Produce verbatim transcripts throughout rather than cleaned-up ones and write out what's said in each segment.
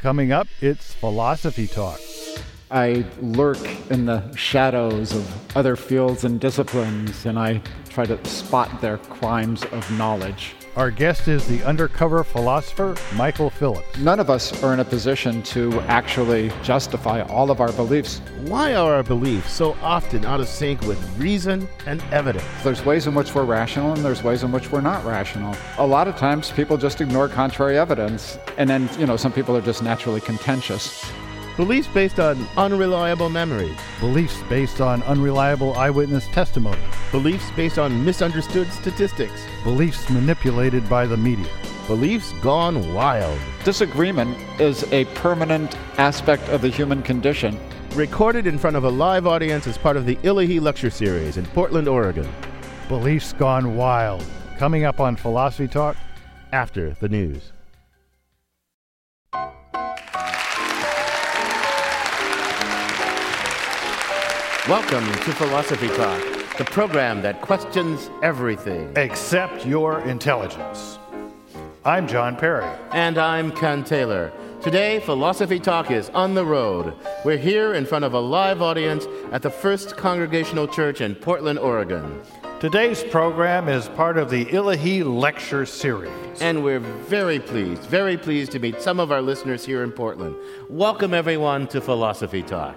Coming up, it's Philosophy Talk. I lurk in the shadows of other fields and disciplines, and I try to spot their crimes of knowledge. Our guest is the undercover philosopher, Michael Phillips. None of us are in a position to actually justify all of our beliefs. Why are our beliefs so often out of sync with reason and evidence? There's ways in which we're rational, and there's ways in which we're not rational. A lot of times, people just ignore contrary evidence, and then, you know, some people are just naturally contentious. Beliefs based on unreliable memories. Beliefs based on unreliable eyewitness testimony. Beliefs based on misunderstood statistics. Beliefs manipulated by the media. Beliefs gone wild. Disagreement is a permanent aspect of the human condition. Recorded in front of a live audience as part of the Illahee Lecture Series in Portland, Oregon. Beliefs gone wild. Coming up on Philosophy Talk after the news. Welcome to Philosophy Talk, the program that questions everything except your intelligence. I'm John Perry. And I'm Ken Taylor. Today, Philosophy Talk is on the road. We're here in front of a live audience at the First Congregational Church in Portland, Oregon. Today's program is part of the Illahee Lecture Series. And we're very pleased, very pleased to meet some of our listeners here in Portland. Welcome, everyone, to Philosophy Talk.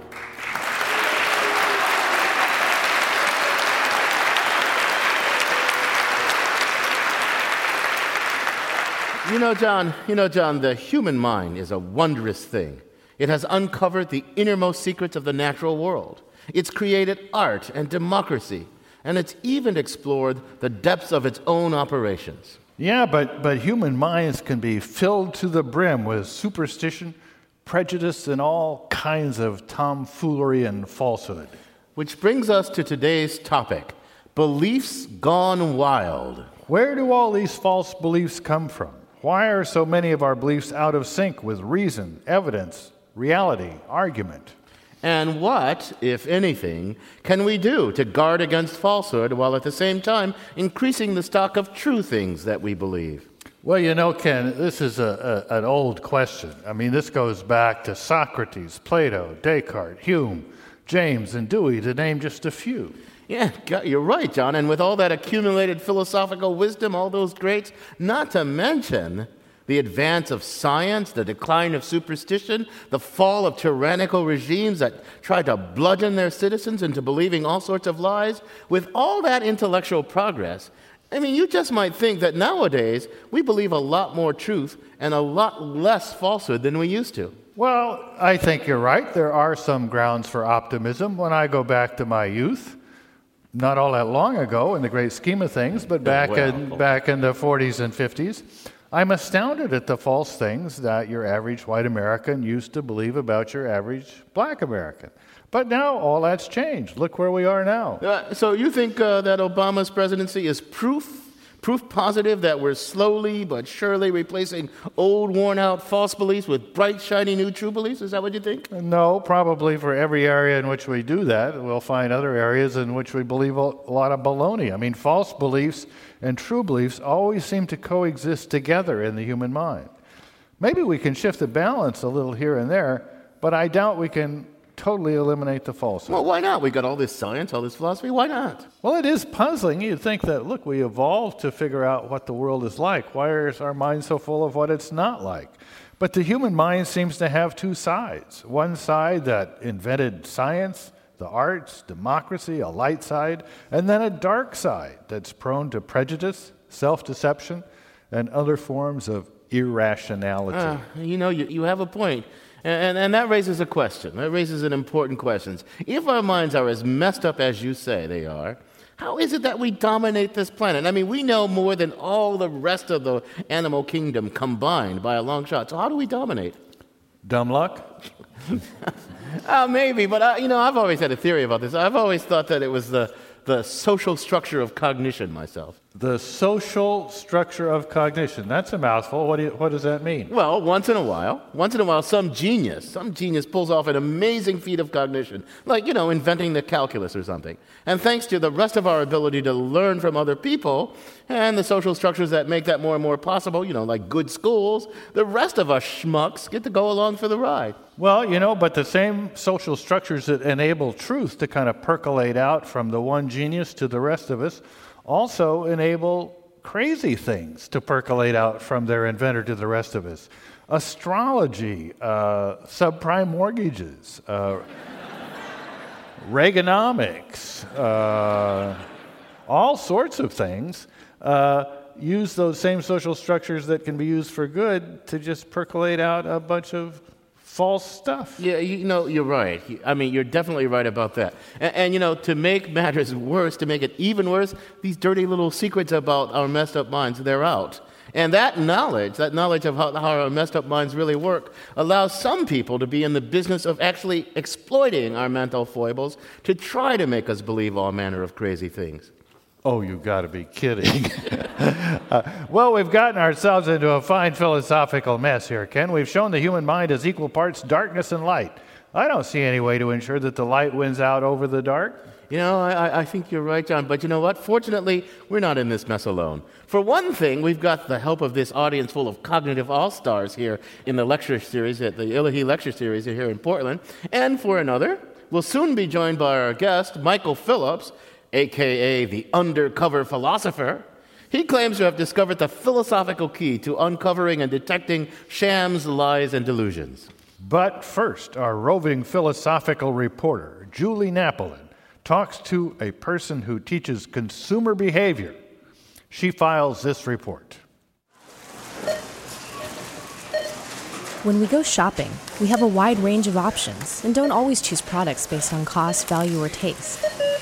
You know, John, you know, John, the human mind is a wondrous thing. It has uncovered the innermost secrets of the natural world. It's created art and democracy, and it's even explored the depths of its own operations. Yeah, but, but human minds can be filled to the brim with superstition, prejudice, and all kinds of tomfoolery and falsehood. Which brings us to today's topic, beliefs gone wild. Where do all these false beliefs come from? Why are so many of our beliefs out of sync with reason, evidence, reality, argument? And what, if anything, can we do to guard against falsehood while at the same time increasing the stock of true things that we believe? Well, you know, Ken, this is a, a, an old question. I mean, this goes back to Socrates, Plato, Descartes, Hume, James, and Dewey, to name just a few. Yeah, you're right, John. And with all that accumulated philosophical wisdom, all those greats, not to mention the advance of science, the decline of superstition, the fall of tyrannical regimes that try to bludgeon their citizens into believing all sorts of lies, with all that intellectual progress, I mean, you just might think that nowadays we believe a lot more truth and a lot less falsehood than we used to. Well, I think you're right. There are some grounds for optimism. When I go back to my youth, not all that long ago in the great scheme of things, but back well. in back in the forties and fifties, I'm astounded at the false things that your average white American used to believe about your average black American. But now all that's changed. Look where we are now. Uh, so you think uh, that Obama's presidency is proof, proof positive that we're slowly but surely replacing old, worn-out false beliefs with bright, shiny new true beliefs? Is that what you think? No, probably for every area in which we do that, we'll find other areas in which we believe a lot of baloney. I mean, false beliefs and true beliefs always seem to coexist together in the human mind. Maybe we can shift the balance a little here and there, but I doubt we can totally eliminate the falsehood. Well, why not? We got all this science, all this philosophy. Why not? Well, it is puzzling. You'd think that, look, we evolved to figure out what the world is like. Why is our mind so full of what it's not like? But the human mind seems to have two sides. One side that invented science, the arts, democracy, a light side, and then a dark side that's prone to prejudice, self-deception, and other forms of irrationality. Uh, you know, you, you have a point. And, and that raises a question. That raises an important question. If our minds are as messed up as you say they are, how is it that we dominate this planet? I mean, we know more than all the rest of the animal kingdom combined by a long shot. So how do we dominate? Dumb luck? uh, maybe, but I, you know, I've always had a theory about this. I've always thought that it was the, the social structure of cognition myself. The social structure of cognition. That's a mouthful. What, do you, what does that mean? Well, once in a while, once in a while, some genius, some genius pulls off an amazing feat of cognition, like, you know, inventing the calculus or something. And thanks to the rest of our ability to learn from other people and the social structures that make that more and more possible, you know, like good schools, the rest of us schmucks get to go along for the ride. Well, you know, but the same social structures that enable truth to kind of percolate out from the one genius to the rest of us also enable crazy things to percolate out from their inventor to the rest of us. Astrology, uh, subprime mortgages, uh, Reaganomics, uh, all sorts of things uh, use those same social structures that can be used for good to just percolate out a bunch of false stuff. Yeah, you know, you're right. I mean, you're definitely right about that. And, and, you know, to make matters worse, to make it even worse, these dirty little secrets about our messed up minds, they're out. And that knowledge, that knowledge of how, how our messed up minds really work, allows some people to be in the business of actually exploiting our mental foibles to try to make us believe all manner of crazy things. Oh, you got to be kidding. uh, well, we've gotten ourselves into a fine philosophical mess here, Ken. We've shown the human mind as equal parts darkness and light. I don't see any way to ensure that the light wins out over the dark. You know, I, I think you're right, John. But you know what? Fortunately, we're not in this mess alone. For one thing, we've got the help of this audience full of cognitive all-stars here in the lecture series, at the Illahee Lecture Series here in Portland. And for another, we'll soon be joined by our guest, Michael Phillips, a k a the undercover philosopher. He claims to have discovered the philosophical key to uncovering and detecting shams, lies, and delusions. But first, our roving philosophical reporter, Julie Napolin, talks to a person who teaches consumer behavior. She files this report. When we go shopping, we have a wide range of options and don't always choose products based on cost, value, or taste.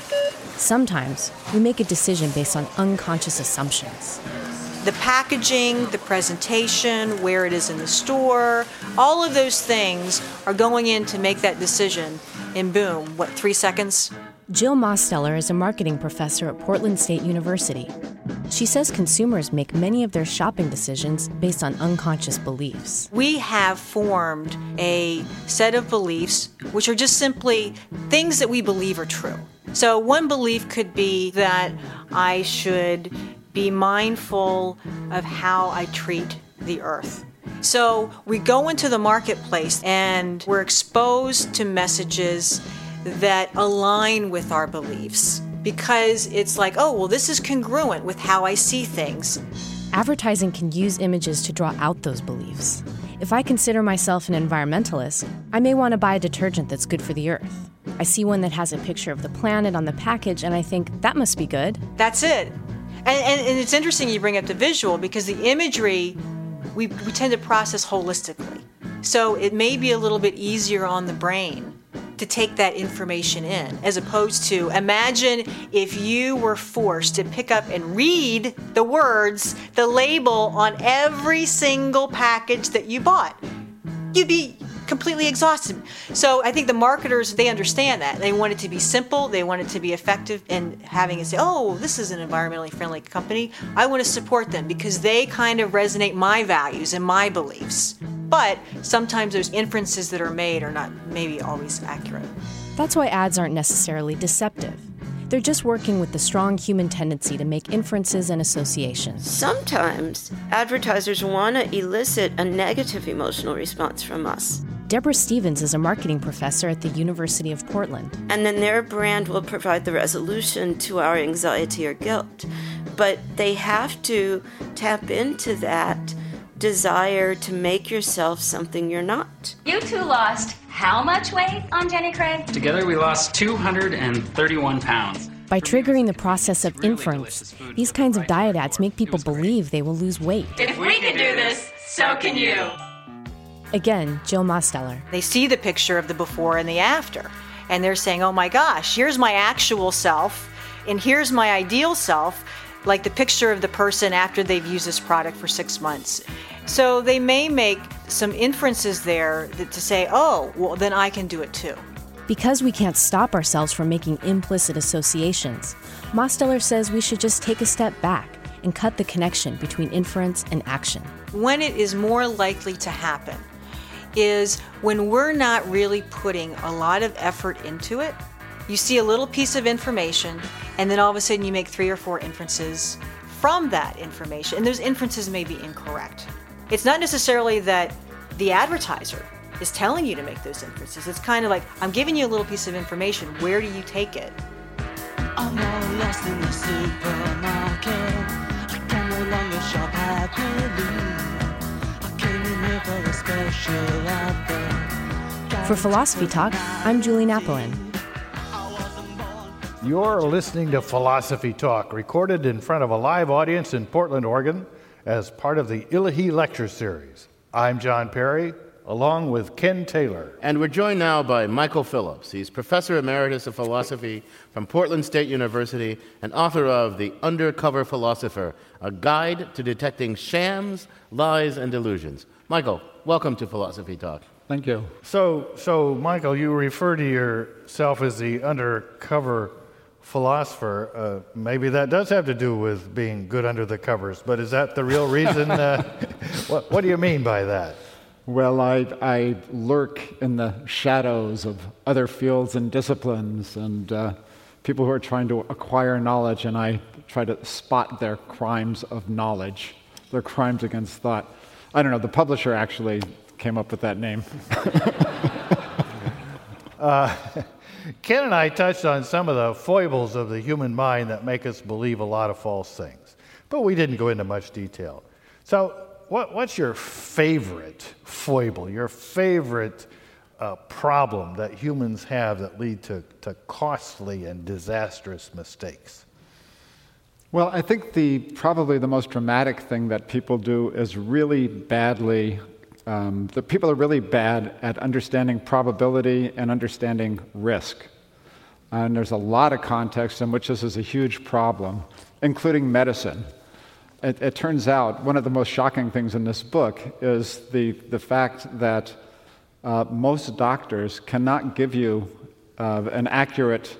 Sometimes we make a decision based on unconscious assumptions. The packaging, the presentation, where it is in the store, all of those things are going in to make that decision. And boom, what, three seconds? Jill Mosteller is a marketing professor at Portland State University. She says consumers make many of their shopping decisions based on unconscious beliefs. We have formed a set of beliefs which are just simply things that we believe are true. So one belief could be that I should be mindful of how I treat the earth. So we go into the marketplace and we're exposed to messages that align with our beliefs because it's like, oh, well, this is congruent with how I see things. Advertising can use images to draw out those beliefs. If I consider myself an environmentalist, I may want to buy a detergent that's good for the earth. I see one that has a picture of the planet on the package and I think, that must be good. That's it. And, and, and it's interesting you bring up the visual because the imagery, we, we tend to process holistically. So it may be a little bit easier on the brain to take that information in, as opposed to imagine if you were forced to pick up and read the words, the label on every single package that you bought. You'd be completely exhausted. So I think the marketers, they understand that. They want it to be simple, they want it to be effective, and having it say, oh, this is an environmentally friendly company, I want to support them because they kind of resonate my values and my beliefs. But sometimes those inferences that are made are not maybe always accurate. That's why ads aren't necessarily deceptive. They're just working with the strong human tendency to make inferences and associations. Sometimes advertisers want to elicit a negative emotional response from us. Deborah Stevens is a marketing professor at the University of Portland. And then their brand will provide the resolution to our anxiety or guilt. But they have to tap into that desire to make yourself something you're not. You two lost how much weight on Jenny Craig? Together we lost two hundred thirty-one pounds. By triggering the process of inference, these kinds of diet ads make people believe they will lose weight. If we can do this, so can you. Again, Jill Mosteller. They see the picture of the before and the after, and they're saying, oh my gosh, here's my actual self, and here's my ideal self, like the picture of the person after they've used this product for six months. So they may make some inferences there that to say, oh, well, then I can do it too. Because we can't stop ourselves from making implicit associations, Mosteller says we should just take a step back and cut the connection between inference and action. When it is more likely to happen is when we're not really putting a lot of effort into it. You see a little piece of information, and then all of a sudden you make three or four inferences from that information, and those inferences may be incorrect. It's not necessarily that the advertiser is telling you to make those inferences. It's kind of like, I'm giving you a little piece of information. Where do you take it? I'm all lost in the supermarket. I can no longer shop happily. I came in here for a special offer. For Philosophy Talk, I'm Julie Napolin. You're listening to Philosophy Talk, recorded in front of a live audience in Portland, Oregon, as part of the Illahee Lecture Series. I'm John Perry, along with Ken Taylor. And we're joined now by Michael Phillips. He's Professor Emeritus of Philosophy from Portland State University and author of The Undercover Philosopher, a guide to detecting shams, lies, and delusions. Michael, welcome to Philosophy Talk. Thank you. So, so Michael, you refer to yourself as the undercover philosopher. Uh, maybe that does have to do with being good under the covers, but is that the real reason? Uh, what, what do you mean by that? Well, I, I lurk in the shadows of other fields and disciplines and uh, people who are trying to acquire knowledge, and I try to spot their crimes of knowledge, their crimes against thought. I don't know, the publisher actually came up with that name. uh, Ken and I touched on some of the foibles of the human mind that make us believe a lot of false things, but we didn't go into much detail. So, What, what's your favorite foible, your favorite uh, problem that humans have that lead to, to costly and disastrous mistakes? Well, I think the probably the most dramatic thing that people do is really badly, um, the people are really bad at understanding probability and understanding risk. And there's a lot of contexts in which this is a huge problem, including medicine. It, it turns out one of the most shocking things in this book is the, the fact that uh, most doctors cannot give you uh, an accurate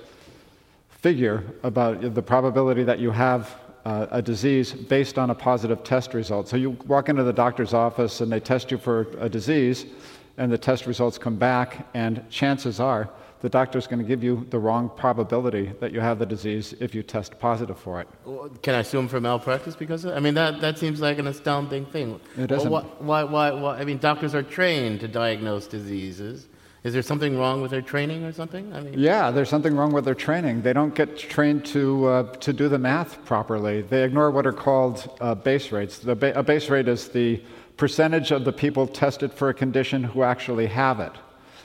figure about the probability that you have uh, a disease based on a positive test result. So you walk into the doctor's office and they test you for a disease, and the test results come back, and chances are the doctor's going to give you the wrong probability that you have the disease if you test positive for it. Can I sue him for malpractice because of it? I mean, that, that seems like an astounding thing. It isn't. Why, why, why, why? I mean, doctors are trained to diagnose diseases. Is there something wrong with their training or something? I mean, yeah, there's something wrong with their training. They don't get trained to uh, to do the math properly. They ignore what are called uh, base rates. The ba- a base rate is the percentage of the people tested for a condition who actually have it.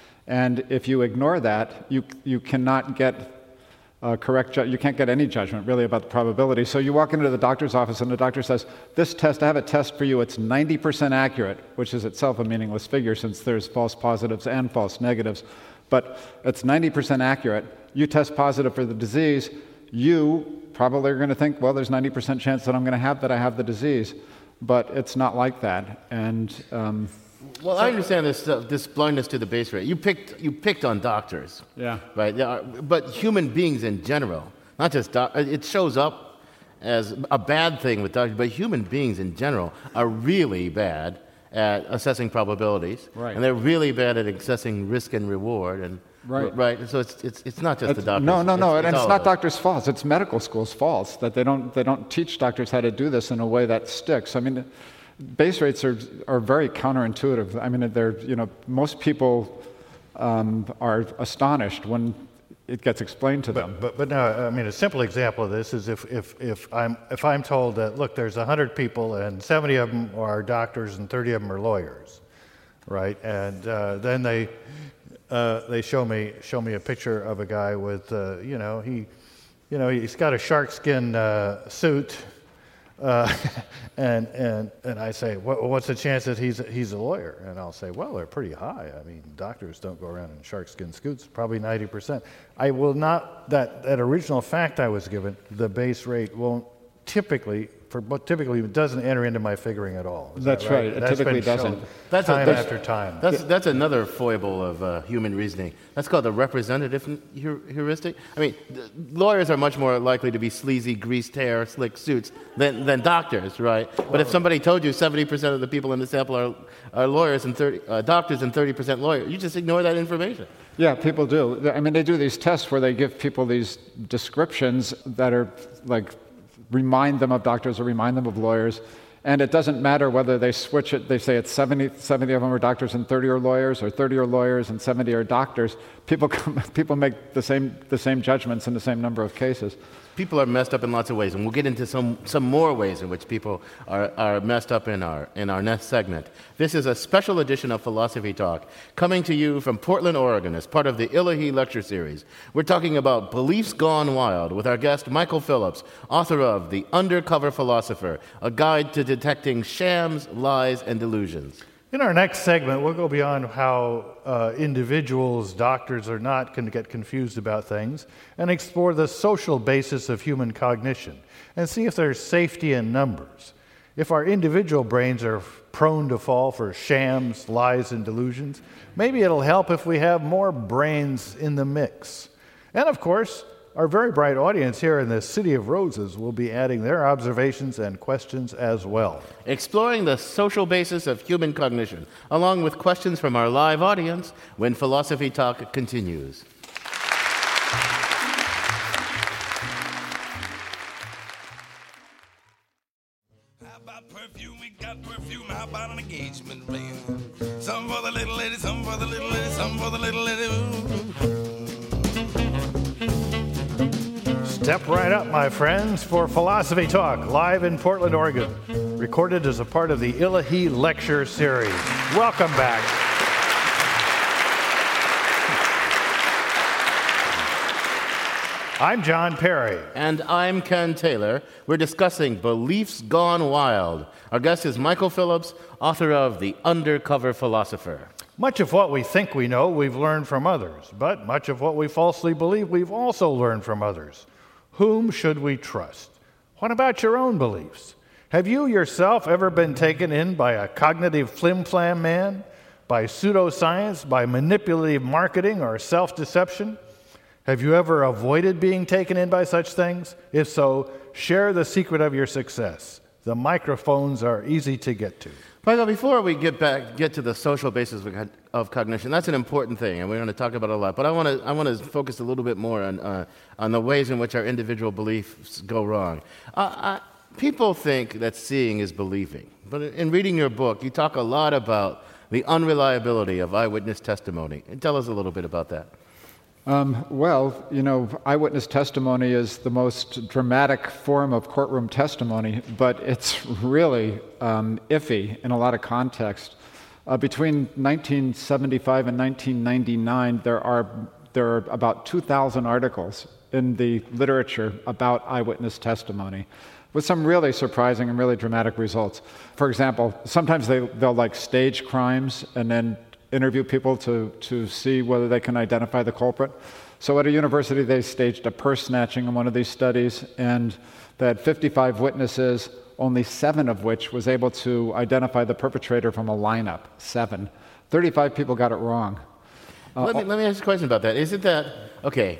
And if you ignore that, you you cannot get uh, correct. Ju- you can't get any judgment really about the probability. So you walk into the doctor's office, and the doctor says, "This test, I have a test for you. It's ninety percent accurate," which is itself a meaningless figure since there's false positives and false negatives. But it's ninety percent accurate. You test positive for the disease. You probably are going to think, "Well, there's ninety percent chance that I'm going to have that I have the disease," but it's not like that. And um, Well, I understand this uh, this blindness to the base rate. You picked you picked on doctors, yeah, right? Are, but human beings in general, not just doc- it shows up as a bad thing with doctors, but human beings in general are really bad at assessing probabilities, right? And they're really bad at assessing risk and reward, and right, right. So it's it's it's not just it's, the doctors. No, no, no, it's, and it's, it's not doctors' fault. It's medical school's fault that they don't they don't teach doctors how to do this in a way that sticks. I mean, base rates are are very counterintuitive. I mean, they're you know most people um, are astonished when it gets explained to them. But, but but no, I mean a simple example of this is if if if I'm if I'm told that look, there's a hundred people and seventy of them are doctors and thirty of them are lawyers, right? And uh, then they uh, they show me show me a picture of a guy with uh, you know he you know he's got a shark skin uh, suit. Uh, and and and I say, what, what's the chance that he's he's a lawyer? And I'll say, well, they're pretty high. I mean, doctors don't go around in sharkskin suits. Probably ninety percent. I will not. That that original fact I was given, the base rate won't typically, for but typically, it doesn't enter into my figuring at all. Is That's that right? right. It That's typically been shown doesn't. That's a- time that's- after time. That's, that's another foible of uh, human reasoning. That's called the representative heu- heuristic. I mean, th- lawyers are much more likely to be sleazy, greased hair, slick suits than, than doctors, right? But if somebody told you seventy percent of the people in the sample are, are lawyers and thirty, uh, doctors and thirty percent lawyers, you just ignore that information. Yeah, people do. I mean, they do these tests where they give people these descriptions that are like remind them of doctors or remind them of lawyers. And it doesn't matter whether they switch it. They say it's seventy, seventy of them are doctors and thirty are lawyers, or thirty are lawyers and seventy are doctors. People come, people make the same the same judgments in the same number of cases. People are messed up in lots of ways, and we'll get into some, some more ways in which people are, are messed up in our, in our next segment. This is a special edition of Philosophy Talk, coming to you from Portland, Oregon, as part of the Illahee Lecture Series. We're talking about Beliefs Gone Wild with our guest Michael Phillips, author of The Undercover Philosopher, a guide to detecting shams, lies, and delusions. In our next segment, we'll go beyond how uh, individuals, doctors or not, can get confused about things and explore the social basis of human cognition and see if there's safety in numbers. If our individual brains are prone to fall for shams, lies, and delusions, maybe it'll help if we have more brains in the mix. And of course, our very bright audience here in the City of Roses will be adding their observations and questions as well. Exploring the social basis of human cognition, along with questions from our live audience when Philosophy Talk continues. How about perfume? We got perfume. How about an engagement ring? Some for the little lady, some for the little lady, some for the little lady. Ooh. Step right up, my friends, for Philosophy Talk, live in Portland, Oregon, recorded as a part of the Illahee Lecture Series. Welcome back. I'm John Perry. And I'm Ken Taylor. We're discussing Beliefs Gone Wild. Our guest is Michael Phillips, author of The Undercover Philosopher. Much of what we think we know, we've learned from others, but much of what we falsely believe, we've also learned from others. Whom should we trust? What about your own beliefs? Have you yourself ever been taken in by a cognitive flim-flam man, by pseudoscience, by manipulative marketing or self-deception? Have you ever avoided being taken in by such things? If so, share the secret of your success. The microphones are easy to get to. Michael, before we get back, get to the social basis of, of cognition, that's an important thing, and we're going to talk about it a lot. But I want to, I want to focus a little bit more on, uh, on the ways in which our individual beliefs go wrong. Uh, I, people think that seeing is believing, but in reading your book, you talk a lot about the unreliability of eyewitness testimony. And tell us a little bit about that. Um, well, you know, eyewitness testimony is the most dramatic form of courtroom testimony, but it's really um, iffy in a lot of context. Uh, between nineteen seventy-five and nineteen ninety-nine, there are there are about two thousand articles in the literature about eyewitness testimony, with some really surprising and really dramatic results. For example, sometimes they, they'll like stage crimes and then interview people to, to see whether they can identify the culprit. So at a university, they staged a purse snatching in one of these studies, and they had fifty-five witnesses, only seven of which was able to identify the perpetrator from a lineup. Seven. thirty-five people got it wrong. Uh, let, me, let me ask you a question about that. Is it that, okay,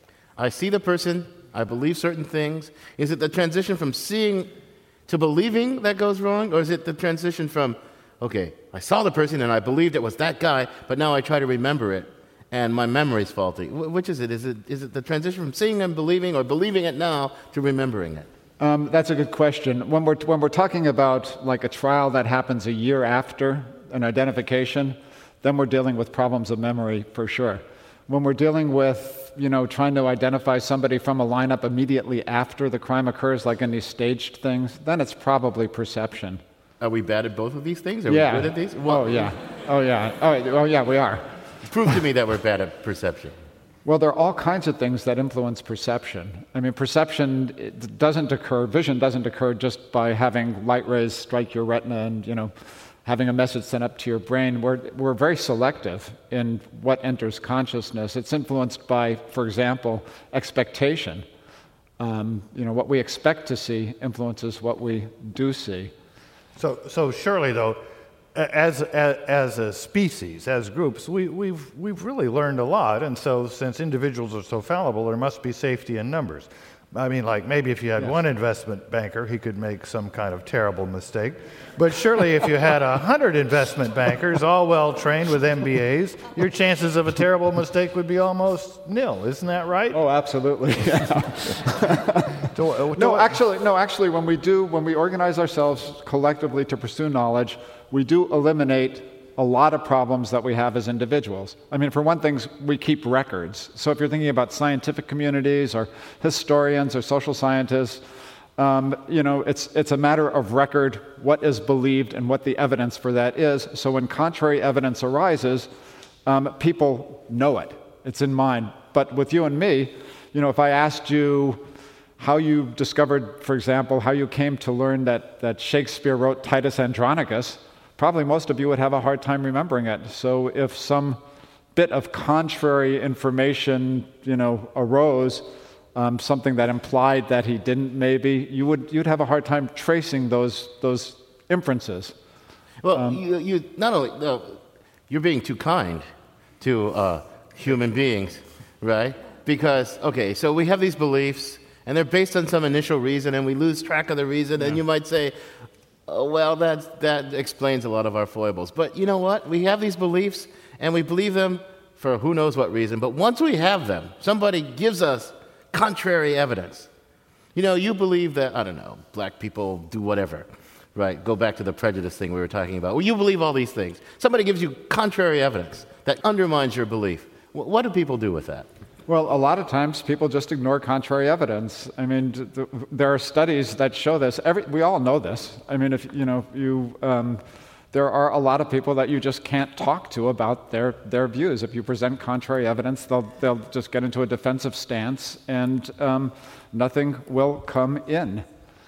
I see the person, I believe certain things. Is it the transition from seeing to believing that goes wrong, or is it the transition from, okay, I saw the person and I believed it was that guy, but now I try to remember it and my memory's faulty? Wh- which is it? Is it is it the transition from seeing and believing, or believing it now to remembering it? Um, that's a good question. When we're, when we're talking about like a trial that happens a year after an identification, then we're dealing with problems of memory for sure. When we're dealing with, you know, trying to identify somebody from a lineup immediately after the crime occurs, like in these staged things, then it's probably perception. Are we bad at both of these things? Are yeah. we good at these? Well, oh, yeah. Oh, yeah. Oh, oh, yeah, we are. Prove to me that we're bad at perception. Well, there are all kinds of things that influence perception. I mean, perception it doesn't occur, vision doesn't occur just by having light rays strike your retina and, you know, having a message sent up to your brain. We're, we're very selective in what enters consciousness. It's influenced by, for example, expectation. Um, you know, what we expect to see influences what we do see. So, so surely, though, as, as as a species, as groups, we, we've we've really learned a lot, and so since individuals are so fallible, there must be safety in numbers. I mean, like maybe if you had yes. one investment banker, he could make some kind of terrible mistake. But surely if you had a hundred investment bankers, all well trained with M B As, your chances of a terrible mistake would be almost nil. Isn't that right? Oh, absolutely. Yeah. to, to, no, actually, no. Actually, when we do, when we organize ourselves collectively to pursue knowledge, we do eliminate a lot of problems that we have as individuals. I mean, for one thing, we keep records. So if you're thinking about scientific communities or historians or social scientists, um, you know, it's it's a matter of record, what is believed and what the evidence for that is. So when contrary evidence arises, um, people know it. It's in mind. But with you and me, you know, if I asked you how you discovered, for example, how you came to learn that, that Shakespeare wrote Titus Andronicus, probably most of you would have a hard time remembering it. So if some bit of contrary information, you know, arose, um, something that implied that he didn't maybe, you would, you'd have a hard time tracing those, those inferences. Well, um, you, you not only, no, you're being too kind to uh, human beings, right? Because, okay, so we have these beliefs, and they're based on some initial reason, and we lose track of the reason, yeah. and you might say, oh, well, that, that explains a lot of our foibles. But you know what? We have these beliefs, and we believe them for who knows what reason. But once we have them, somebody gives us contrary evidence. You know, you believe that, I don't know, black people do whatever, right? Go back to the prejudice thing we were talking about. Well, you believe all these things. Somebody gives you contrary evidence that undermines your belief. What do people do with that? Well, a lot of times people just ignore contrary evidence. I mean, th- there are studies that show this. Every, we all know this. I mean, if you know, you, um, there are a lot of people that you just can't talk to about their, their views. If you present contrary evidence, they'll they'll just get into a defensive stance, and um, nothing will come in.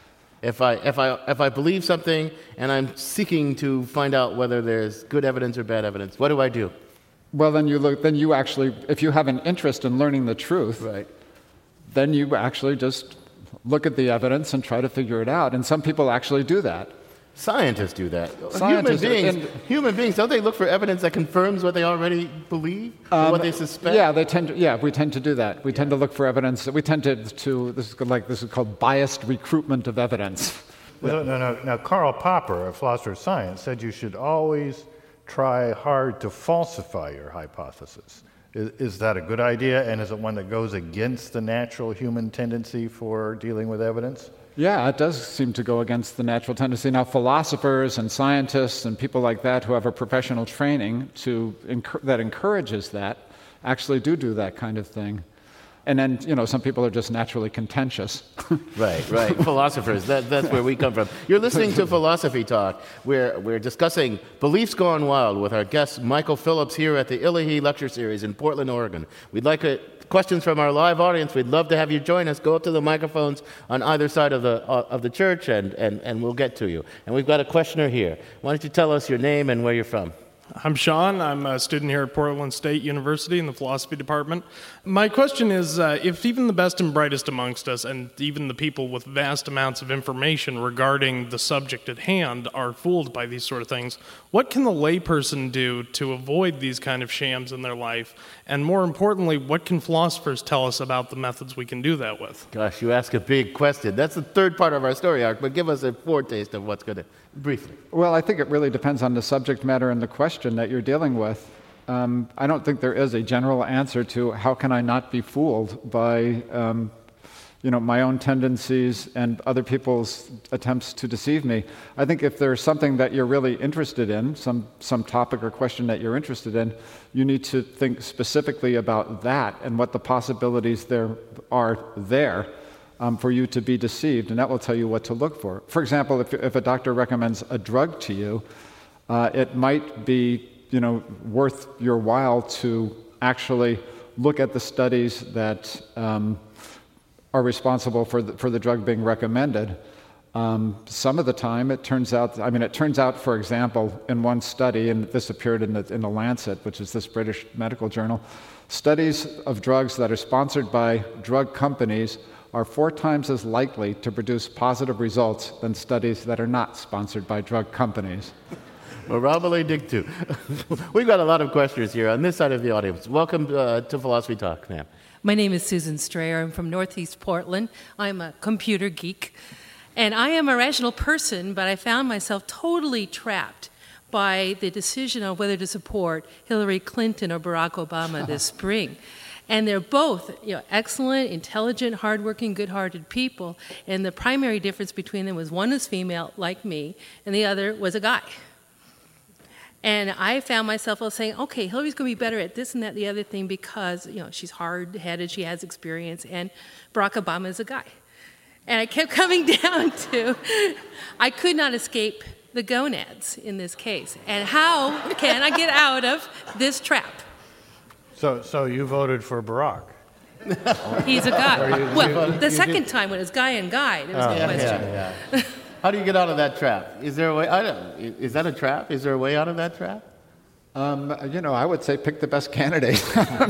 If I if I if I believe something and I'm seeking to find out whether there's good evidence or bad evidence, what do I do? Well, then you look. Then you actually, if you have an interest in learning the truth, right, then you actually just look at the evidence and try to figure it out. And some people actually do that. Scientists do that. Scientists, human beings, and, human beings, don't they look for evidence that confirms what they already believe, or um, what they suspect? Yeah, they tend. To, yeah, we tend to do that. We yeah. tend to look for evidence. We tend to. to this is like this is called biased recruitment of evidence. No, no, no. Now, Karl Popper, a philosopher of science, said you should always try hard to falsify your hypothesis. Is, is that a good idea, and is it one that goes against the natural human tendency for dealing with evidence? Yeah, it does seem to go against the natural tendency. Now, philosophers and scientists and people like that who have a professional training to that encourages that actually do do that kind of thing. And then, you know, some people are just naturally contentious. Right, right. Philosophers, that, that's where we come from. You're listening to Philosophy Talk. We're, we're discussing Beliefs Gone Wild with our guest, Michael Phillips, here at the Illahee Lecture Series in Portland, Oregon. We'd like a, questions from our live audience. We'd love to have you join us. Go up to the microphones on either side of the, uh, of the church, and, and, and we'll get to you. And we've got a questioner here. Why don't you tell us your name and where you're from? I'm Sean. I'm a student here at Portland State University in the philosophy department. My question is, uh, if even the best and brightest amongst us, and even the people with vast amounts of information regarding the subject at hand, are fooled by these sort of things, what can the layperson do to avoid these kind of shams in their life? And more importantly, what can philosophers tell us about the methods we can do that with? Gosh, you ask a big question. That's the third part of our story arc, but give us a foretaste of what's going to, briefly. Well, I think it really depends on the subject matter and the question that you're dealing with. Um, I don't think there is a general answer to how can I not be fooled by um, you know, my own tendencies and other people's attempts to deceive me. I think if there's something that you're really interested in, some, some topic or question that you're interested in, you need to think specifically about that and what the possibilities there are there um, for you to be deceived, and that will tell you what to look for. For example, if, if a doctor recommends a drug to you, uh, it might be you know, worth your while to actually look at the studies that um, are responsible for the, for the drug being recommended. Um, some of the time, it turns out, I mean, it turns out, for example, in one study, and this appeared in the, in the Lancet, which is this British medical journal, studies of drugs that are sponsored by drug companies are four times as likely to produce positive results than studies that are not sponsored by drug companies. Mirabile dictu. We've got a lot of questions here on this side of the audience. Welcome uh, to Philosophy Talk, ma'am. My name is Susan Strayer. I'm from Northeast Portland. I'm a computer geek. And I am a rational person, but I found myself totally trapped by the decision on whether to support Hillary Clinton or Barack Obama this spring. And they're both, you know, excellent, intelligent, hardworking, good-hearted people. And the primary difference between them was one was female, like me, and the other was a guy. And I found myself saying, okay, Hillary's going to be better at this and that, the other thing, because, you know, she's hard-headed, she has experience, and Barack Obama is a guy. And I kept coming down to, I could not escape the gonads in this case. And how can I get out of this trap? So, so you voted for Barack? He's a guy. You, well, you, the you second did? time when it was guy and guy, there was Oh, no yeah, question. yeah, yeah. How do you get out of that trap? Is there a way? I don't. Is that a trap? Is there a way out of that trap? Um, you know, I would say pick the best candidate.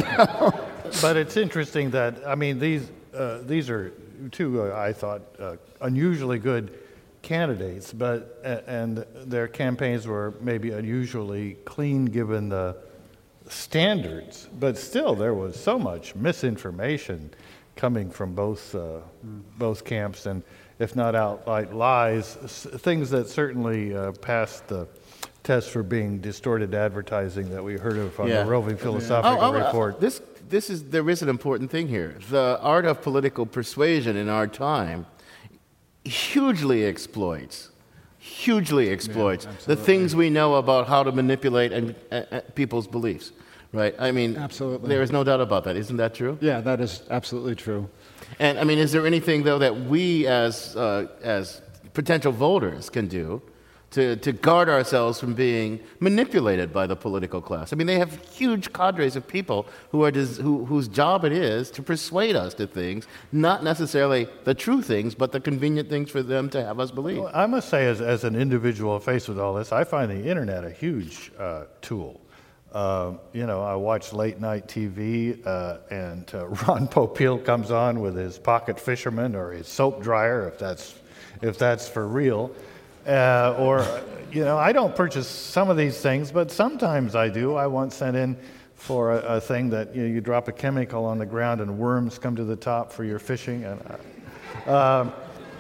But it's interesting that, I mean, these uh, these are two, uh, I thought, uh, unusually good candidates, but uh, and their campaigns were maybe unusually clean given the standards, but still there was so much misinformation coming from both uh, mm. both camps, and if not outright lies, s- things that certainly uh, passed the test for being distorted advertising that we heard of on Yeah. the Roving Philosophical Oh, oh, uh, Report. This this is there is an important thing here. The art of political persuasion in our time hugely exploits, hugely exploits Yeah, the things we know about how to manipulate and, uh, uh, people's beliefs. Right? I mean, Absolutely. there is no doubt about that. Isn't that true? Yeah, that is absolutely true. And I mean, is there anything though that we as uh, as potential voters can do to to guard ourselves from being manipulated by the political class? I mean, they have huge cadres of people who are des- who, whose job it is to persuade us to things, not necessarily the true things, but the convenient things for them to have us believe. Well, I must say, as, as an individual faced with all this, I find the internet a huge uh, tool. Uh, you know, I watch late night T V, uh, and uh, Ron Popeil comes on with his pocket fisherman or his soap dryer, if that's if that's for real. Uh, or, you know, I don't purchase some of these things, but sometimes I do. I once sent in for a, a thing that you know, you drop a chemical on the ground and worms come to the top for your fishing. And, uh, um,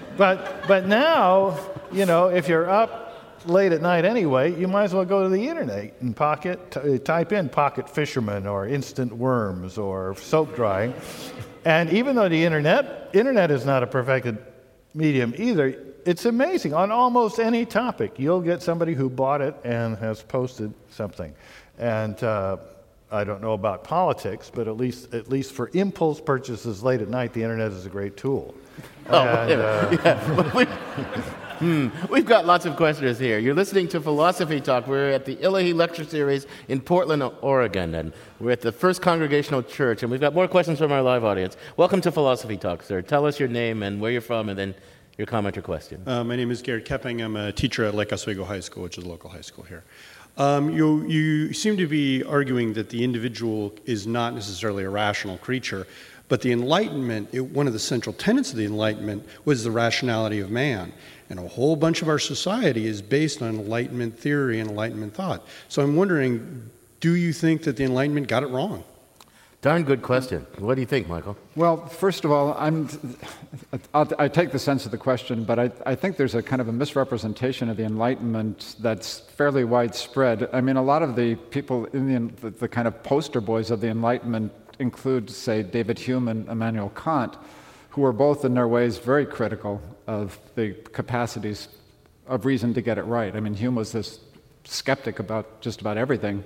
but but now, you know, if you're up late at night anyway, you might as well go to the internet and pocket t- type in pocket fisherman or instant worms or soap drying. And even though the internet internet is not a perfected medium either, it's amazing. On almost any topic, you'll get somebody who bought it and has posted something. And uh, I don't know about politics, but at least at least for impulse purchases late at night, the internet is a great tool. Oh, And, uh, yeah. we, hmm. We've got lots of questions here. You're listening to Philosophy Talk. We're at the Illahee Lecture Series in Portland, Oregon, and we're at the First Congregational Church, and we've got more questions from our live audience. Welcome to Philosophy Talk, sir. Tell us your name and where you're from, and then your comment or question. Uh, my name is Gary Kepping. I'm a teacher at Lake Oswego High School, which is a local high school here. Um, you, you seem to be arguing that the individual is not necessarily a rational creature, but the Enlightenment, it, one of the central tenets of the Enlightenment was the rationality of man. And a whole bunch of our society is based on Enlightenment theory and Enlightenment thought. So I'm wondering, do you think that the Enlightenment got it wrong? Darn good question. What do you think, Michael? Well, first of all, I'm, I'll, I take the sense of the question, but I, I think there's a kind of a misrepresentation of the Enlightenment that's fairly widespread. I mean, a lot of the people in the, the, the kind of poster boys of the Enlightenment include, say, David Hume and Immanuel Kant, who were both in their ways very critical of the capacities of reason to get it right. I mean, Hume was this skeptic about just about everything.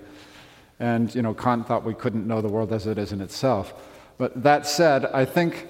And, you know, Kant thought we couldn't know the world as it is in itself. But that said, I think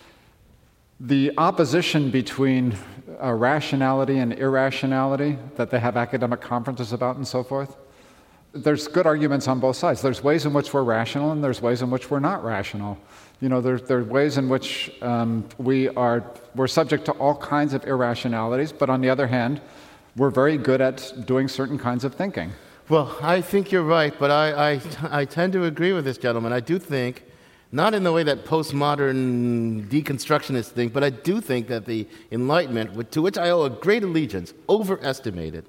the opposition between uh, rationality and irrationality that they have academic conferences about and so forth, there's good arguments on both sides. There's ways in which we're rational and there's ways in which we're not rational. You know, there, there are ways in which um, we are, we're subject to all kinds of irrationalities, but on the other hand, we're very good at doing certain kinds of thinking. Well, I think you're right, but I, I, I tend to agree with this gentleman. I do think not in the way that postmodern deconstructionists think, but I do think that the Enlightenment, to which I owe a great allegiance, overestimated,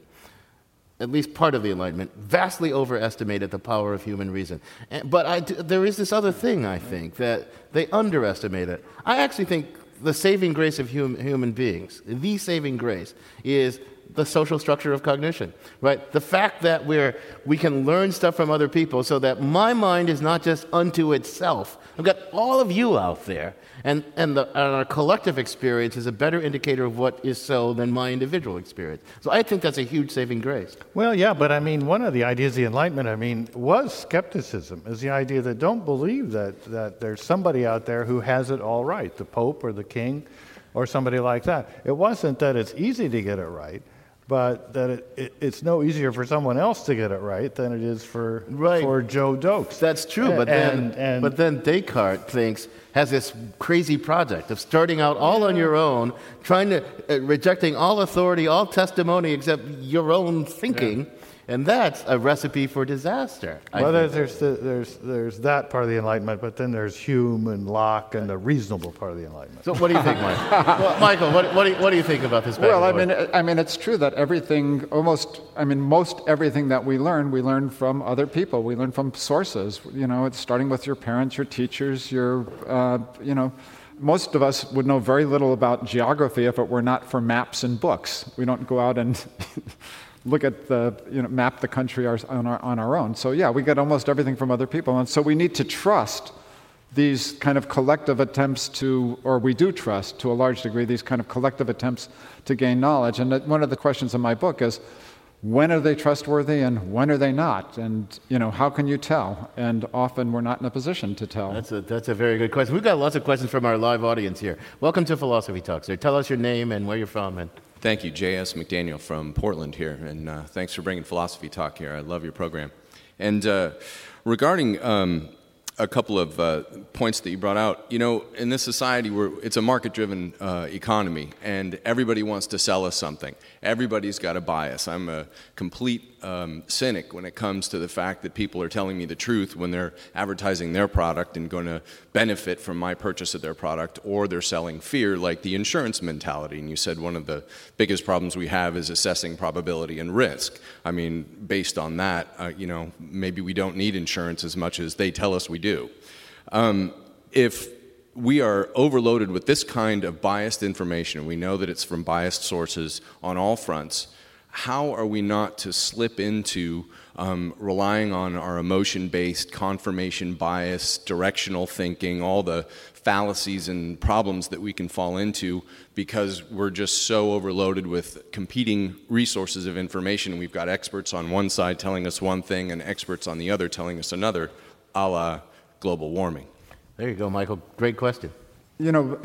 at least part of the Enlightenment, vastly overestimated the power of human reason. And, but I do, there is this other thing, I think, that they underestimated. I actually think the saving grace of hum, human beings, the saving grace, is the social structure of cognition, right? The fact that we're, we can learn stuff from other people so that my mind is not just unto itself. I've got all of you out there, and, and, the, and our collective experience is a better indicator of what is so than my individual experience. So I think that's a huge saving grace. Well, yeah, but I mean, one of the ideas of the Enlightenment, I mean, was skepticism, is the idea that don't believe that, that there's somebody out there who has it all right, the Pope or the King or somebody like that. It wasn't that it's easy to get it right, but that it, it, it's no easier for someone else to get it right than it is for right. for Joe Dokes. That's true, but and, then and, but then Descartes thinks has this crazy project of starting out all yeah. on your own, trying to uh, rejecting all authority, all testimony except your own thinking. Yeah. And that's a recipe for disaster. Well, there's there's, the, there's there's that part of the Enlightenment, but then there's Hume and Locke and the reasonable part of the Enlightenment. So, what do you think, Mike? well, Michael? What, what, do you, what do you think about this? Well, I mean, I mean, it's true that everything, almost, I mean, most everything that we learn, we learn from other people. We learn from sources. You know, it's starting with your parents, your teachers, your, uh, you know. Most of us would know very little about geography if it were not for maps and books. We don't go out and look at the, you know, map the country our, on, our, on our own. So yeah, we get almost everything from other people. And so we need to trust these kind of collective attempts to, or we do trust to a large degree, these kind of collective attempts to gain knowledge. And one of the questions in my book is, when are they trustworthy and when are they not? And, you know, how can you tell? And often we're not in a position to tell. That's a, that's a very good question. We've got lots of questions from our live audience here. Welcome to Philosophy Talk, sir. Tell us your name and where you're from. And Thank you, J S McDaniel from Portland here, and uh, thanks for bringing Philosophy Talk here. I love your program. And uh, regarding um, a couple of uh, points that you brought out, you know, in this society, where it's a market-driven uh, economy, and everybody wants to sell us something. Everybody's got a bias. I'm a complete um, cynic when it comes to the fact that people are telling me the truth when they're advertising their product and going to benefit from my purchase of their product, or they're selling fear, like the insurance mentality. And you said one of the biggest problems we have is assessing probability and risk. I mean, based on that, uh, you know, maybe we don't need insurance as much as they tell us we do. Um, if we are overloaded with this kind of biased information, we know that it's from biased sources on all fronts, how are we not to slip into um, relying on our emotion-based, confirmation bias, directional thinking, all the fallacies and problems that we can fall into because we're just so overloaded with competing resources of information. We've got experts on one side telling us one thing and experts on the other telling us another, a la global warming. There you go, Michael. Great question. You know,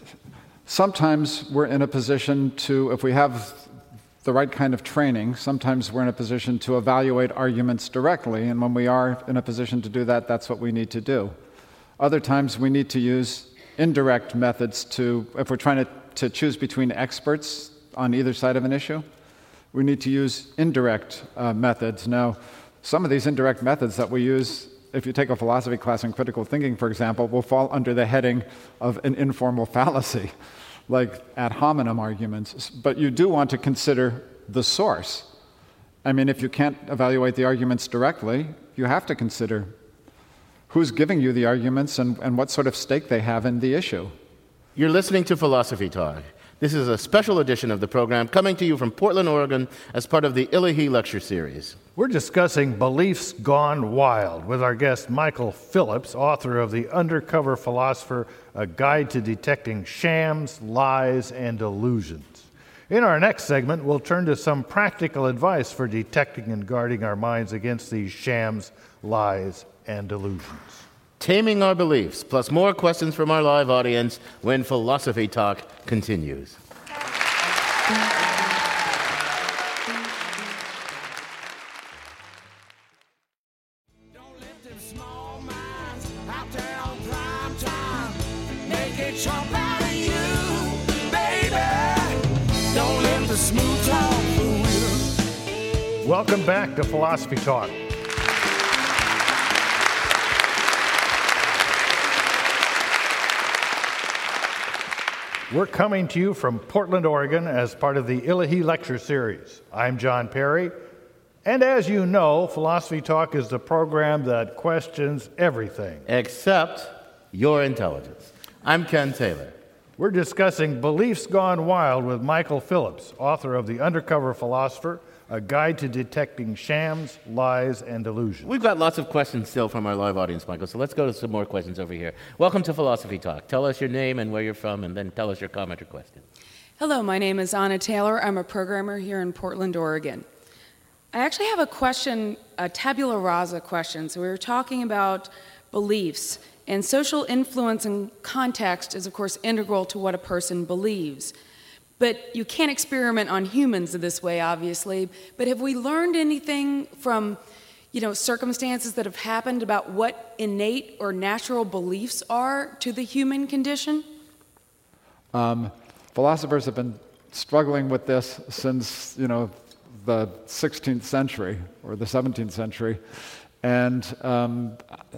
sometimes we're in a position to, if we have the right kind of training, sometimes we're in a position to evaluate arguments directly, and when we are in a position to do that, that's what we need to do. Other times we need to use indirect methods to, if we're trying to, to choose between experts on either side of an issue, we need to use indirect uh, methods. Now, some of these indirect methods that we use, if you take a philosophy class in critical thinking, for example, will fall under the heading of an informal fallacy, like ad hominem arguments. But you do want to consider the source. I mean, if you can't evaluate the arguments directly, you have to consider who's giving you the arguments and, and what sort of stake they have in the issue. You're listening to Philosophy Talk. This is a special edition of the program coming to you from Portland, Oregon, as part of the Illahee Lecture Series. We're discussing Beliefs Gone Wild with our guest Michael Phillips, author of The Undercover Philosopher, A Guide to Detecting Shams, Lies, and Illusions. In our next segment, we'll turn to some practical advice for detecting and guarding our minds against these shams, lies, and illusions. Taming our beliefs, plus more questions from our live audience when Philosophy Talk continues. Don't let them small minds out there on prime time make it jump out of you, baby. Don't let the smooth talk fool you. Welcome back to Philosophy Talk. We're coming to you from Portland, Oregon as part of the Illahee Lecture Series. I'm John Perry, and as you know, Philosophy Talk is the program that questions everything. Except your intelligence. I'm Ken Taylor. We're discussing Beliefs Gone Wild with Michael Phillips, author of The Undercover Philosopher, A Guide to Detecting Shams, Lies, and Delusions. We've got lots of questions still from our live audience, Michael, so let's go to some more questions over here. Welcome to Philosophy Talk. Tell us your name and where you're from, and then tell us your comment or question. Hello, my name is Anna Taylor. I'm a programmer here in Portland, Oregon. I actually have a question, a tabula rasa question. So we were talking about beliefs, and social influence and context is, of course, integral to what a person believes. But you can't experiment on humans this way, obviously. But have we learned anything from, you know, circumstances that have happened about what innate or natural beliefs are to the human condition? Um, philosophers have been struggling with this since, you know, the sixteenth century or the seventeenth century, and um,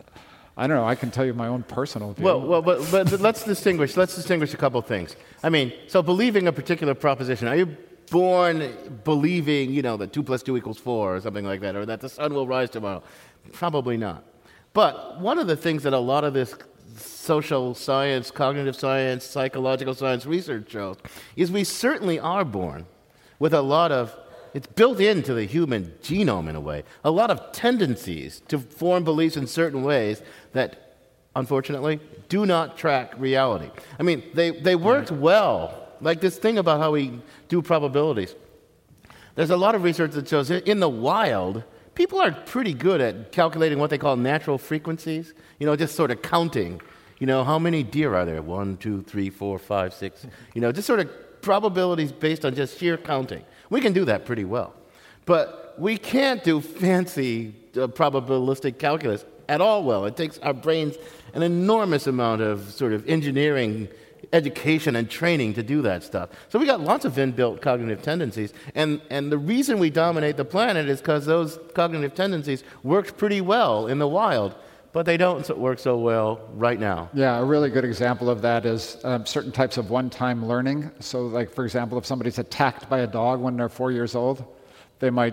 I don't know. I can tell you my own personal view. Well, well, but, but let's distinguish. Let's distinguish a couple things. I mean, so believing a particular proposition. Are you born believing, you know, that two plus two equals four or something like that, or that the sun will rise tomorrow? Probably not. But one of the things that a lot of this social science, cognitive science, psychological science research shows is we certainly are born with a lot of. It's built into the human genome in a way, a lot of tendencies to form beliefs in certain ways that, unfortunately, do not track reality. I mean, they, they worked well, like this thing about how we do probabilities. There's a lot of research that shows that in the wild, people are pretty good at calculating what they call natural frequencies, you know, just sort of counting, you know, how many deer are there? One, two, three, four, five, six, you know, just sort of probabilities based on just sheer counting. We can do that pretty well. But we can't do fancy uh, probabilistic calculus at all well. It takes our brains an enormous amount of sort of engineering, education, and training to do that stuff. So we got lots of inbuilt cognitive tendencies. And, and the reason we dominate the planet is because those cognitive tendencies worked pretty well in the wild. But they don't work so well right now. Yeah, a really good example of that is um, certain types of one-time learning. So, like, for example, if somebody's attacked by a dog when they're four years old, they might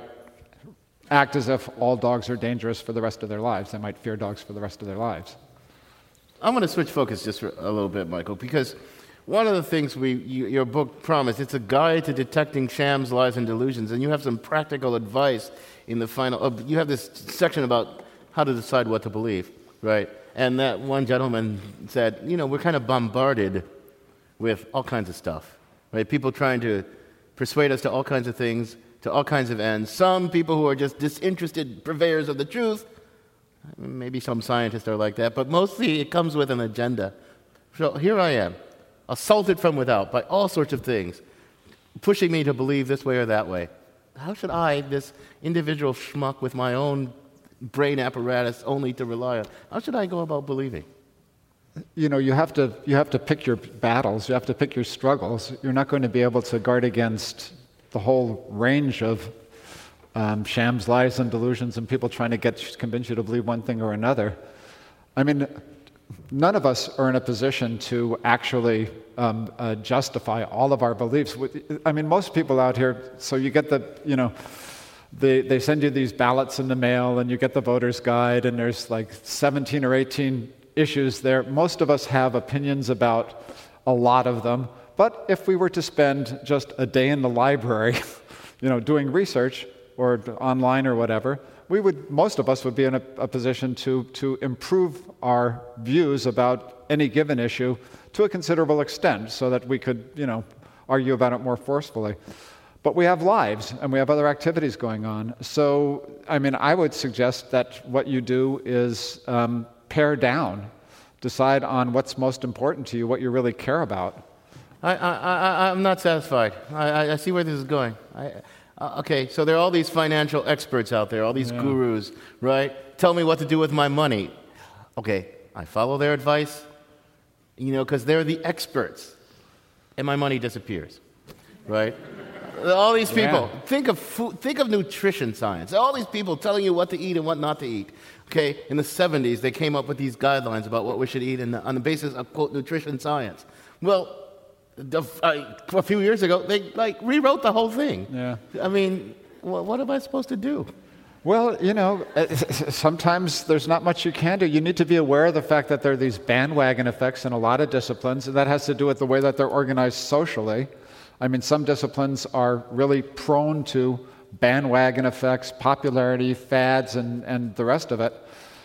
act as if all dogs are dangerous for the rest of their lives. They might fear dogs for the rest of their lives. I'm going to switch focus just for a little bit, Michael, because one of the things we, you, your book promised, it's a guide to detecting shams, lies, and delusions, and you have some practical advice in the final. Uh, you have this section about how to decide what to believe, right? And that one gentleman said, you know, we're kind of bombarded with all kinds of stuff, right? People trying to persuade us to all kinds of things, to all kinds of ends. Some people who are just disinterested purveyors of the truth. Maybe some scientists are like that, but mostly it comes with an agenda. So here I am, assaulted from without by all sorts of things, pushing me to believe this way or that way. How should I, this individual schmuck with my own brain apparatus only to rely on, how should I go about believing? You know, you have to you have to pick your battles. You have to pick your struggles. You're not going to be able to guard against the whole range of um, shams, lies, and delusions, and people trying to get convince you to believe one thing or another. I mean, none of us are in a position to actually um, uh, justify all of our beliefs. I mean, most people out here. So you get the you know. They, they send you these ballots in the mail, and you get the voter's guide, and there's like seventeen or eighteen issues there. Most of us have opinions about a lot of them, but if we were to spend just a day in the library, you know, doing research or online or whatever, we would, most of us would be in a, a position to, to improve our views about any given issue to a considerable extent so that we could, you know, argue about it more forcefully. But we have lives, and we have other activities going on. So, I mean, I would suggest that what you do is um, pare down, decide on what's most important to you, what you really care about. I, I, I, I'm not satisfied. I, I see where this is going. I, uh, okay, so there are all these financial experts out there, all these yeah. gurus, right? Tell me what to do with my money. Okay, I follow their advice, you know, because they're the experts, and my money disappears, right? All these people, yeah. think of food, think of nutrition science. All these people telling you what to eat and what not to eat. Okay, in the seventies, they came up with these guidelines about what we should eat in the, on the basis of, quote, nutrition science. Well, a few years ago, they like rewrote the whole thing. Yeah. I mean, what am I supposed to do? Well, you know, sometimes there's not much you can do. You need to be aware of the fact that there are these bandwagon effects in a lot of disciplines, and that has to do with the way that they're organized socially. I mean, some disciplines are really prone to bandwagon effects, popularity, fads, and, and the rest of it.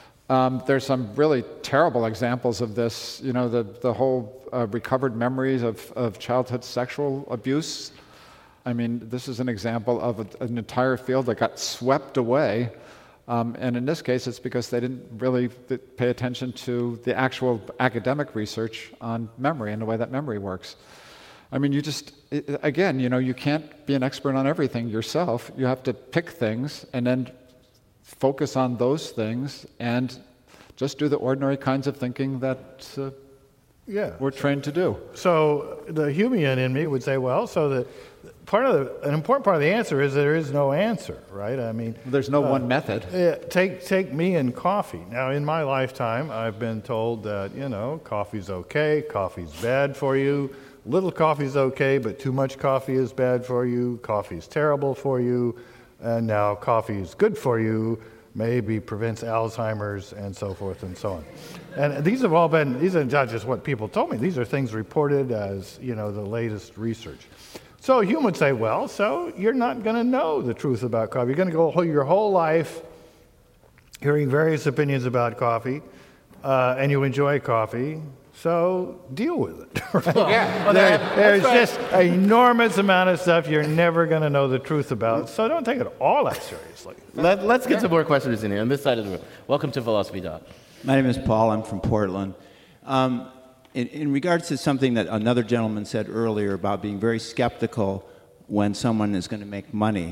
Um, there's some really terrible examples of this. You know, the, the whole uh, recovered memories of, of childhood sexual abuse. I mean, this is an example of a, an entire field that got swept away. Um, and in this case, it's because they didn't really th- pay attention to the actual academic research on memory and the way that memory works. I mean, you just, it, again, you know, you can't be an expert on everything yourself. You have to pick things and then focus on those things and just do the ordinary kinds of thinking that uh, yeah. we're trained to do. So the Humean in me would say, well, so the part of the, an important part of the answer is there is no answer, right? I mean, there's no uh, one method. Yeah, take take me and coffee. Now, in my lifetime, I've been told that, you know, coffee's okay, coffee's bad for you. Little coffee's okay, but too much coffee is bad for you. Coffee's terrible for you. And now coffee is good for you, maybe prevents Alzheimer's, and so forth and so on. And these have all been, these are not just what people told me. These are things reported as, you know, the latest research. So Hume would say, well, so you're not going to know the truth about coffee. You're going to go your whole life hearing various opinions about coffee, uh, and you enjoy coffee. So deal with it. Right? Yeah, well, there, that, there's right. just an enormous amount of stuff you're never going to know the truth about. So don't take it all that seriously. Let, let's get some more questions in here on this side of the room. Welcome to Philosophy Doc. My name is Paul. I'm from Portland. Um, in, in regards to something that another gentleman said earlier about being very skeptical when someone is going to make money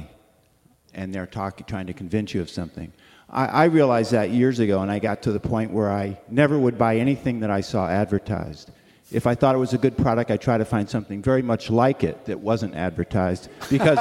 and they're talking, trying to convince you of something. I, I realized that years ago, and I got to the point where I never would buy anything that I saw advertised. If I thought it was a good product, I try to find something very much like it that wasn't advertised because,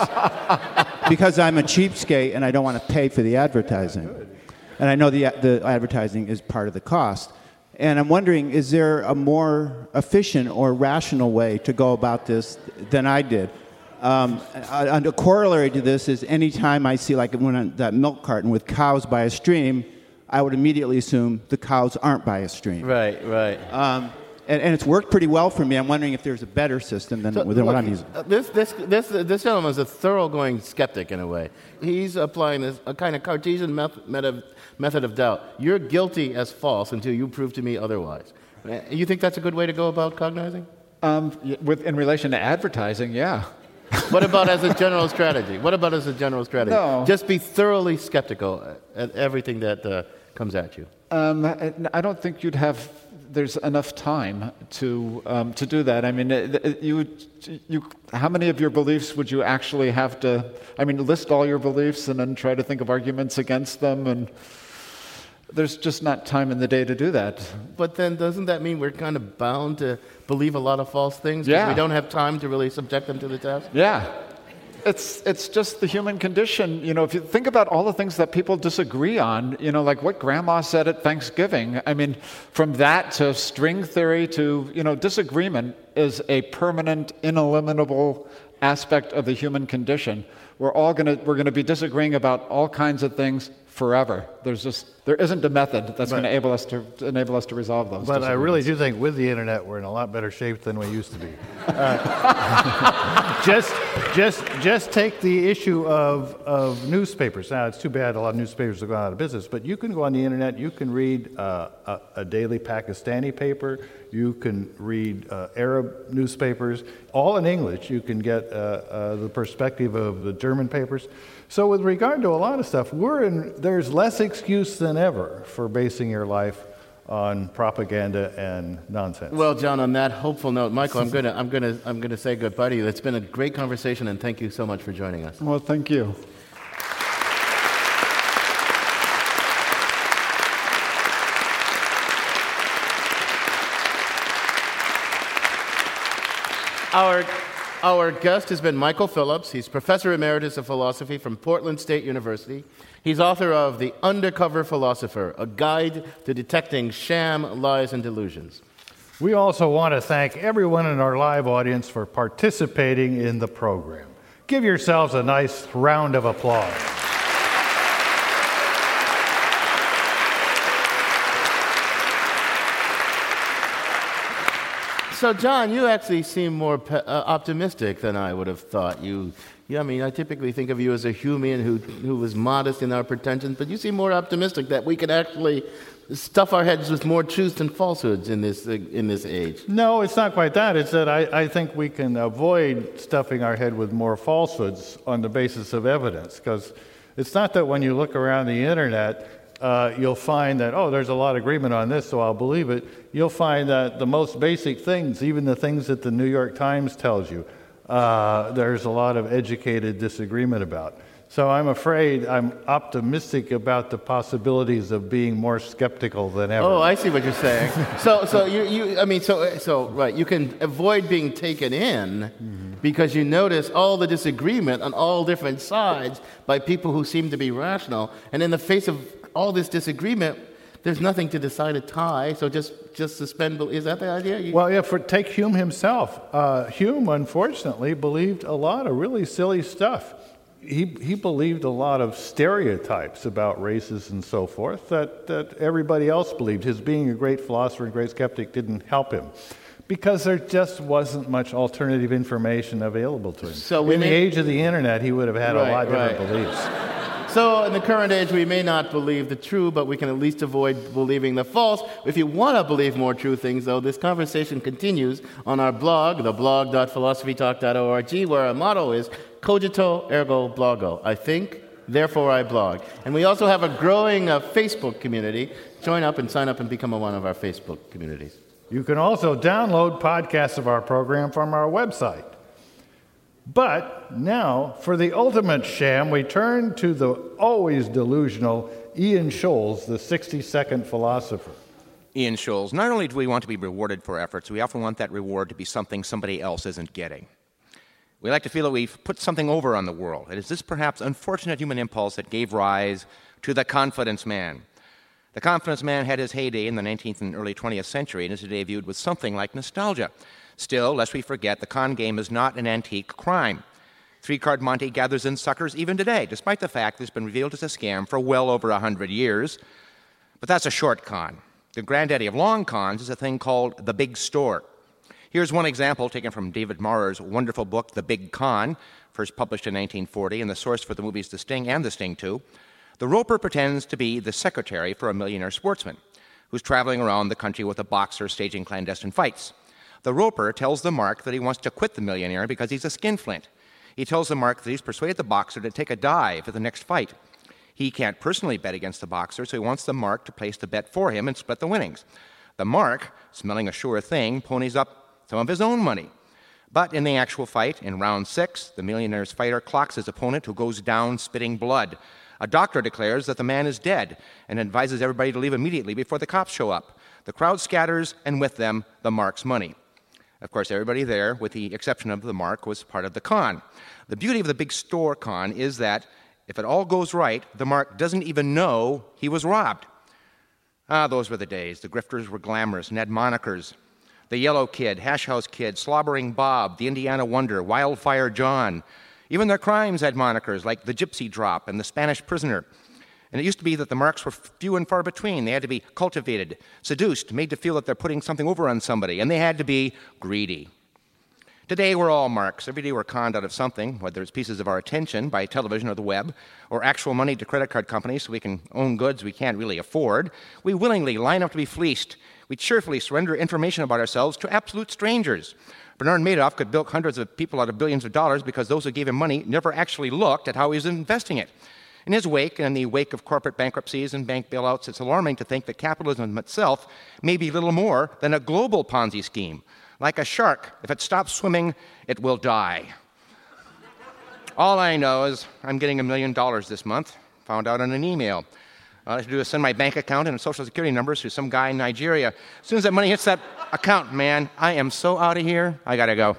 because I'm a cheapskate and I don't want to pay for the advertising. And I know the, the advertising is part of the cost. And I'm wondering, is there a more efficient or rational way to go about this than I did? Um, a, a corollary to this is anytime I see like when I, that milk carton with cows by a stream, I would immediately assume the cows aren't by a stream. Right, right. Um, and, and it's worked pretty well for me. I'm wondering if there's a better system than, So, than look, what I'm using. uh, This, this, this, this gentleman is a thoroughgoing skeptic in a way. He's applying this, a kind of Cartesian method, method, method of doubt. You're guilty as false until you prove to me otherwise. Uh, You think that's a good way to go about cognizing? Um, y- with, in relation to advertising, yeah. What about as a general strategy? What about as a general strategy? No. Just be thoroughly skeptical at everything that uh, comes at you. Um, I I don't think you'd have. There's enough time to um, to do that. I mean, it, it, you would- you. How many of your beliefs would you actually have to? I mean, list all your beliefs and then try to think of arguments against them, and there's just not time in the day to do that. But then doesn't that mean we're kind of bound to believe a lot of false things? 'Cause Yeah. we don't have time to really subject them to the test? Yeah. It's it's just the human condition. You know, if you think about all the things that people disagree on, you know, like what grandma said at Thanksgiving. I mean, from that to string theory to, you know, disagreement is a permanent, ineliminable aspect of the human condition. We're all gonna we're gonna be disagreeing about all kinds of things forever. There's just there isn't a method that's But- going to enable us to enable us to resolve those. But I really disagreements. do think with the internet, we're in a lot better shape than we used to be. Uh, just, just, just take the issue of, of newspapers. Now, it's too bad a lot of newspapers have gone out of business, but you can go on the internet, you can read uh, a, a daily Pakistani paper, you can read uh, Arab newspapers, all in English. You can get uh, uh, the perspective of the German papers. So with regard to a lot of stuff, we're in, there's less excuse than ever for basing your life on propaganda and nonsense. Well, John, on that hopeful note, Michael, I'm gonna, I'm gonna, I'm gonna say goodbye to you. It's been a great conversation, and thank you so much for joining us. Well, thank you. Our, our guest has been Michael Phillips. He's Professor Emeritus of Philosophy from Portland State University. He's author of The Undercover Philosopher, a guide to detecting sham, lies, and delusions. We also want to thank everyone in our live audience for participating in the program. Give yourselves a nice round of applause. So, John, you actually seem more pe- uh, optimistic than I would have thought. You, yeah, I mean, I typically think of you as a human who who was modest in our pretensions, but you seem more optimistic that we can actually stuff our heads with more truths than falsehoods in this uh, in this age. No, it's not quite that. It's that I, I think we can avoid stuffing our head with more falsehoods on the basis of evidence, because it's not that when you look around the internet, Uh, you'll find that, oh, there's a lot of agreement on this, so I'll believe it. You'll find that the most basic things, even the things that the New York Times tells you, uh, there's a lot of educated disagreement about. So I'm afraid I'm optimistic about the possibilities of being more skeptical than ever. Oh, I see what you're saying. so, so you, you, I mean, so, so, right, you can avoid being taken in mm-hmm. because you notice all the disagreement on all different sides by people who seem to be rational, and in the face of all this disagreement, there's nothing to decide a tie, so just, just suspend. Is that the idea? You... Well, yeah, for take Hume himself. Uh, Hume, unfortunately, believed a lot of really silly stuff. He, he believed a lot of stereotypes about races and so forth that, that everybody else believed. His being a great philosopher and great skeptic didn't help him, because there just wasn't much alternative information available to him. So in may... the age of the internet, he would have had right, a lot of different right. beliefs. So in the current age, we may not believe the true, but we can at least avoid believing the false. If you want to believe more true things, though, this conversation continues on our blog, the blog dot philosophy talk dot org, where our motto is cogito ergo blogo. I think, therefore I blog. And we also have a growing uh, Facebook community. Join up and sign up and become a one of our Facebook communities. You can also download podcasts of our program from our website. But now, for the ultimate sham, we turn to the always delusional Ian Scholes, the sixty-second philosopher. Ian Scholes, not only do we want to be rewarded for efforts, we often want that reward to be something somebody else isn't getting. We like to feel that we've put something over on the world. It is this perhaps unfortunate human impulse that gave rise to the confidence man. The confidence man had his heyday in the nineteenth and early twentieth century and is today viewed with something like nostalgia. Still, lest we forget, the con game is not an antique crime. Three-card Monte gathers in suckers even today, despite the fact that it's been revealed as a scam for well over one hundred years. But that's a short con. The granddaddy of long cons is a thing called the big store. Here's one example taken from David Marr's wonderful book, The Big Con, first published in nineteen forty, and the source for the movies The Sting and The Sting two. The roper pretends to be the secretary for a millionaire sportsman who's traveling around the country with a boxer staging clandestine fights. The roper tells the mark that he wants to quit the millionaire because he's a skinflint. He tells the mark that he's persuaded the boxer to take a dive at the next fight. He can't personally bet against the boxer, so he wants the mark to place the bet for him and split the winnings. The mark, smelling a sure thing, ponies up some of his own money. But in the actual fight, in round six, the millionaire's fighter clocks his opponent, who goes down spitting blood. A doctor declares that the man is dead and advises everybody to leave immediately before the cops show up. The crowd scatters, and with them, the mark's money. Of course, everybody there, with the exception of the mark, was part of the con. The beauty of the big store con is that if it all goes right, the mark doesn't even know he was robbed. Ah, those were the days. The grifters were glamorous and had monikers. The Yellow Kid, Hash House Kid, Slobbering Bob, the Indiana Wonder, Wildfire John. Even their crimes had monikers like the Gypsy Drop and the Spanish Prisoner. And it used to be that the marks were few and far between. They had to be cultivated, seduced, made to feel that they're putting something over on somebody, and they had to be greedy. Today, we're all marks. Every day we're conned out of something, whether it's pieces of our attention by television or the web, or actual money to credit card companies so we can own goods we can't really afford. We willingly line up to be fleeced. We cheerfully surrender information about ourselves to absolute strangers. Bernard Madoff could bilk hundreds of people out of billions of dollars because those who gave him money never actually looked at how he was investing it. In his wake, and in the wake of corporate bankruptcies and bank bailouts, it's alarming to think that capitalism itself may be little more than a global Ponzi scheme. Like a shark, if it stops swimming, it will die. All I know is I'm getting a million dollars this month. Found out on an email. All I have to do is send my bank account and social security numbers to some guy in Nigeria. As soon as that money hits that account, man, I am so out of here, I gotta go.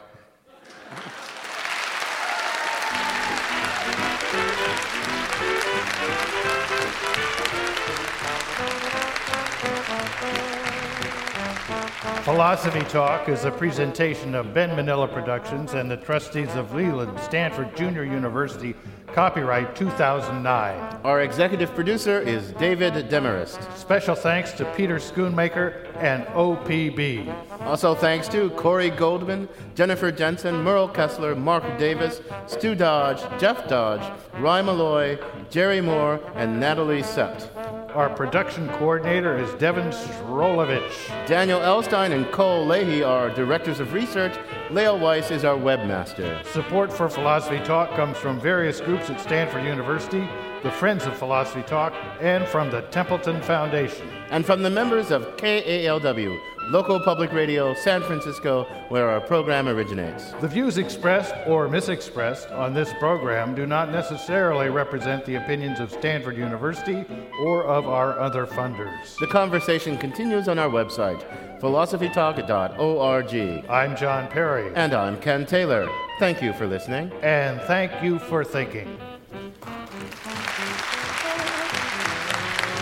Philosophy Talk is a presentation of Ben Manila Productions and the trustees of Leland Stanford Junior University, copyright two thousand nine. Our executive producer is David Demarest. Special thanks to Peter Schoonmaker and O P B. Also thanks to Corey Goldman, Jennifer Jensen, Merle Kessler, Mark Davis, Stu Dodge, Jeff Dodge, Rye Malloy, Jerry Moore, and Natalie Sept. Our production coordinator is Devin Strolovich. Daniel Elstein and Cole Leahy are directors of research. Leo Weiss is our webmaster. Support for Philosophy Talk comes from various groups at Stanford University, the Friends of Philosophy Talk, and from the Templeton Foundation. And from the members of K A L W, local public radio, San Francisco, where our program originates. The views expressed or misexpressed on this program do not necessarily represent the opinions of Stanford University or of our other funders. The conversation continues on our website, philosophy talk dot org. I'm John Perry. And I'm Ken Taylor. Thank you for listening. And thank you for thinking.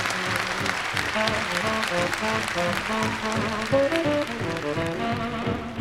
Thank you.